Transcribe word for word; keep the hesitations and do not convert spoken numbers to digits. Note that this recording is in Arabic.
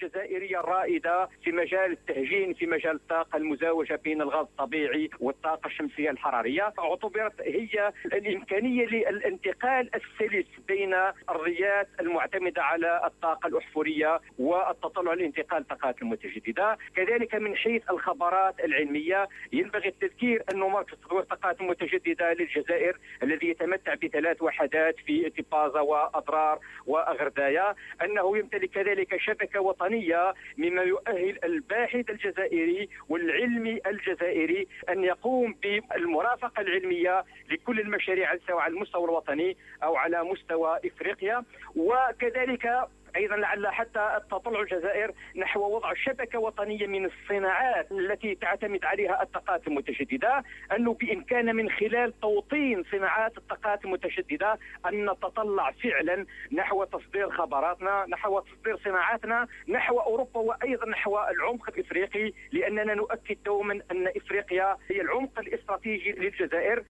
الجزائرية الرائدة في مجال التهجين، في مجال الطاقة المزاوجة بين الغاز الطبيعي والطاقة الشمسية الحرارية. اعتبرت هي الإمكانية للانتقال السلس بين الريات المعتمدة على الطاقة الأحفورية والتطلع لانتقال الطاقات المتجددة. كذلك من حيث الخبرات العلمية ينبغي التذكير أن مركز تطوير الطاقات المتجددة للجزائر الذي يتمتع بثلاث وحدات في تبازا وأضرار وأغردايا أنه يمتلك كذلك شبكة وطنية، مما يؤهل الباحث الجزائري والعلمي الجزائري أن يقوم بالمرافقة العلمية لكل المشاريع سواء على المستوى الوطني أو على مستوى إفريقيا. وكذلك أيضا لعل حتى تطلع الجزائر نحو وضع شبكة وطنية من الصناعات التي تعتمد عليها الطاقات المتجددة، أنه بإمكاننا من خلال توطين صناعات الطاقات المتجددة أن نتطلع فعلا نحو تصدير خبراتنا، نحو تصدير صناعاتنا نحو أوروبا وأيضا نحو العمق الإفريقي، لأننا نؤكد دوما أن إفريقيا هي العمق الاستراتيجي للجزائر.